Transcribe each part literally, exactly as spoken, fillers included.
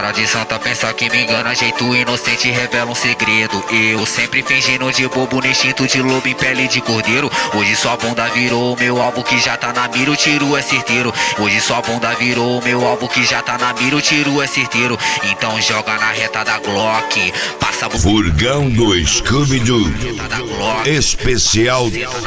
Cara de santa pensa que me engana, jeito inocente revela um segredo. Eu sempre fingindo de bobo no instinto de lobo em pele de cordeiro. Hoje sua bunda virou o meu alvo que já tá na mira, o tiro é certeiro. Hoje sua bunda virou o meu alvo que já tá na mira, o tiro é certeiro. Então joga na reta da Glock, passa bu... Furgão do Scooby-Doo especial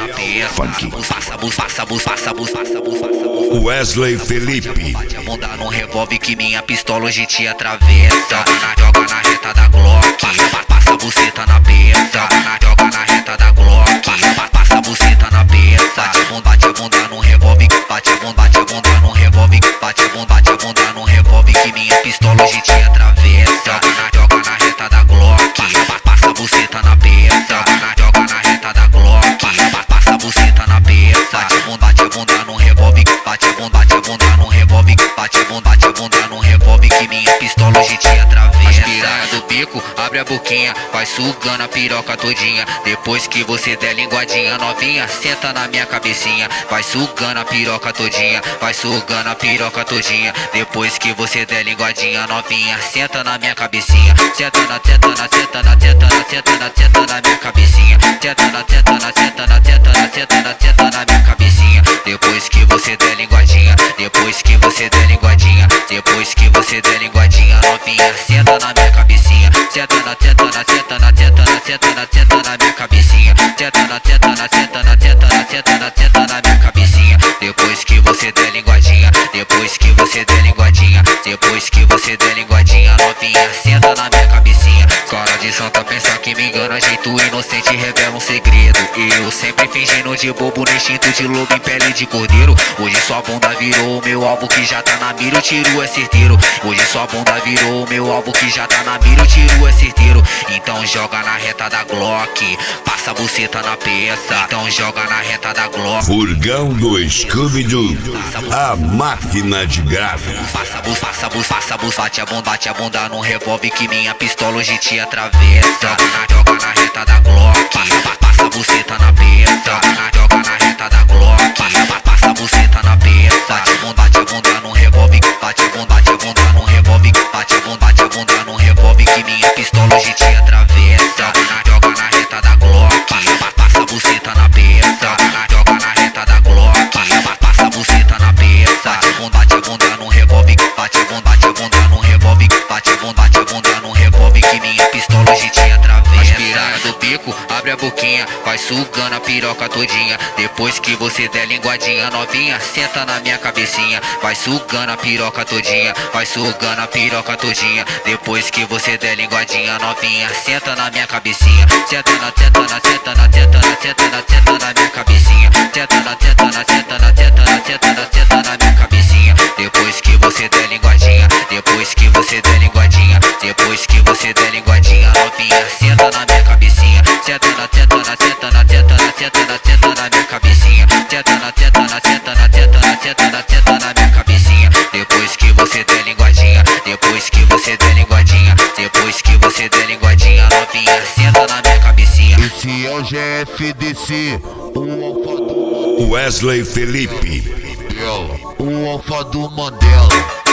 funk. Passa bus, passa bus, passa bus, passa bus, passa bus. Wesley Felipe. Bate a bunda no revólver que minha pistola hoje te atravessa. Joga na, joga na reta da Glock, passa, passa a buceta na peça. Joga na, joga na reta da Glock, passa, passa a buceta na peça. Bate a bunda, bate a bunda no revólver, bate a bunda, bate a bunda no revólver, bate a bunda, bate a bunda no revólver que minha pistola hoje te atravessa. Joga na, joga na reta da Glock, passa, passa a buceta na peça. Joga na, joga na reta da Glock, passa, passa a buceta na peça. Bate a bunda, bate a bunda no revólver, bate a bunda, bate a bunda no revólver, bate a bunda, bate a bunda no revólver que minha pistola hoje te atravessa. As piranha do bico, abre a boquinha, vai sugando a piroca todinha. Depois que você der linguadinha novinha, senta na minha cabecinha. Vai sugando a piroca todinha, vai sugando a piroca todinha. Depois que você der linguadinha novinha, senta na minha cabecinha. Senta na, senta na, senta na, senta na, senta na, senta na minha cabecinha. Senta na, senta na, senta na, senta na, senta na, senta na minha cabecinha. Depois que você der linguadinha, depois que você der linguadinha, depois que você der linguadinha novinha, senta na minha cabecinha. Senta na, senta na, senta na, senta na, senta na, senta na minha cabecinha. Senta na, senta na, senta na, senta na, senta na, senta na minha cabecinha. Depois que você der linguadinha, depois que você der linguadinha, depois que você der linguadinha novinha, senta na minha cabecinha. Cara de santa pensa que me engana, jeito inocente revela um segredo. Eu sempre fingindo de bobo no instinto de lobo em pele de cordeiro. Hoje sua bunda virou o meu alvo que já tá na mira, o tiro é certeiro. Hoje sua bunda virou o meu alvo que já tá na mira, o tiro é certeiro. Então joga na reta da Glock, passa a buceta na peça. Então joga na reta da Glock. Furgão do Scooby-Doo, a máquina de grave. Passa bus, passa bus, passa bus, bate a bunda, bate a bunda no revólver que minha pistola hoje te atravessa. Joga na, joga na reta da Glock, passa, passa a buceta na peça. Joga na, joga na reta da Glock, passa, passa a buceta na peça. Bate a bunda, bate a bunda no revólver, bate a bunda, bate a bunda no revólver, bate a bunda, bate a bunda no revólver que minha pistola hoje te atravessa. Joga na, joga na reta da Glock, passa, passa a buceta na peça. Joga na, joga na reta da Glock, passa, passa a buceta na peça. Bate a bunda, bate a bunda no revólver, bate a bunda, bate a bunda no revólver, bate a bunda, bate a bunda no revólver que minha pistola hoje te atravessa. As piranha do bico, abre a boquinha, vai sugando a piroca todinha. Depois que você der linguadinha novinha, senta na minha cabecinha. Vai sugando a piroca todinha, vai sugando a piroca todinha. Depois que você der linguadinha novinha, senta na minha cabecinha. Senta na, senta na, senta na, senta na, senta na, senta na minha cabecinha. Senta na, senta na, senta na, senta na, senta na, senta na minha cabecinha. Depois que você der linguadinha, depois que você der linguadinha, depois que você der linguadinha novinha, senta na minha cabecinha. Senta na, senta na, senta na, senta na, senta na, senta na minha cabecinha. Senta na, senta na, senta na, senta na, senta na, senta na minha cabecinha. Depois que você der linguadinha, depois que você der linguadinha, depois que você der linguadinha novinha, senta na minha cabecinha. Esse é o G F D C, o alfa do Wesley Felipe, Mandela, o alfa do Mandela.